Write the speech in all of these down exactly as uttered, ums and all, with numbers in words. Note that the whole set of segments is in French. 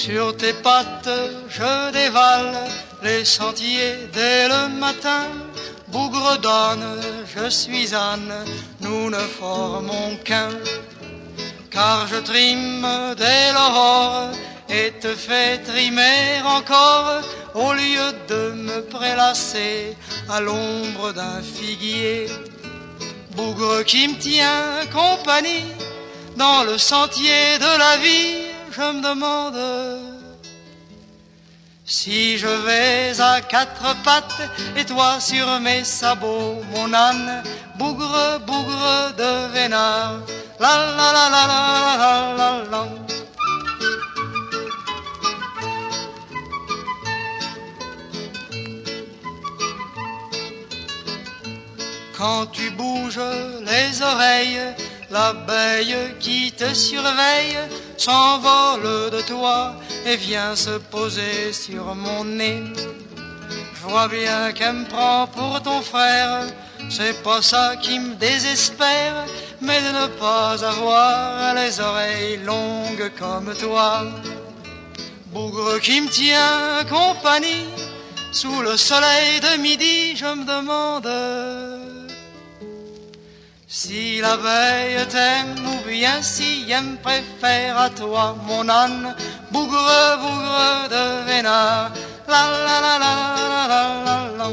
Sur tes pattes, je dévale les sentiers dès le matin. Bougre d'âne, je suis âne, nous ne formons qu'un. Car je trime dès l'aurore et te fais trimer encore, au lieu de me prélasser à l'ombre d'un figuier. Bougre qui me tient compagnie dans le sentier de la vie, je me demande si je vais à quatre pattes et toi sur mes sabots, mon âne. Bougre, bougre de vénard, la la la la la la la la. Quand tu bouges les oreilles, l'abeille qui te surveille s'envole de toi et vient se poser sur mon nez. Je vois bien qu'elle me prend pour ton frère, c'est pas ça qui me désespère, mais de ne pas avoir les oreilles longues comme toi. Bougre qui me tient compagnie, sous le soleil de midi, je me demande si l'abeille t'aime ou bien si elle me préfère à toi, mon âne. Bougre, bougre de vénard, la la la la la la la la.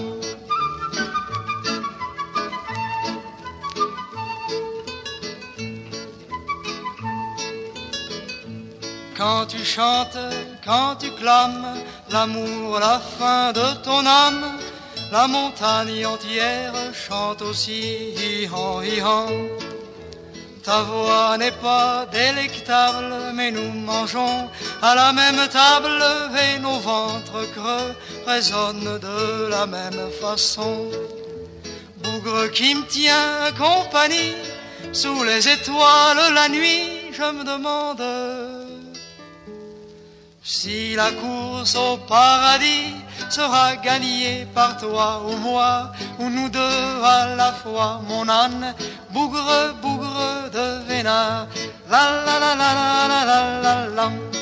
Quand tu chantes, quand tu clames l'amour, la fin de ton âme, la montagne entière chante aussi, hi-han, hi-han. Ta voix n'est pas délectable, mais nous mangeons à la même table et nos ventres creux résonnent de la même façon. Bougre qui me tient compagnie, sous les étoiles la nuit, je me demande si la course au paradis sera gagnée par toi ou moi, ou nous deux à la fois, mon âne. Bougre, bougre de vénard, la la la la la la la la la.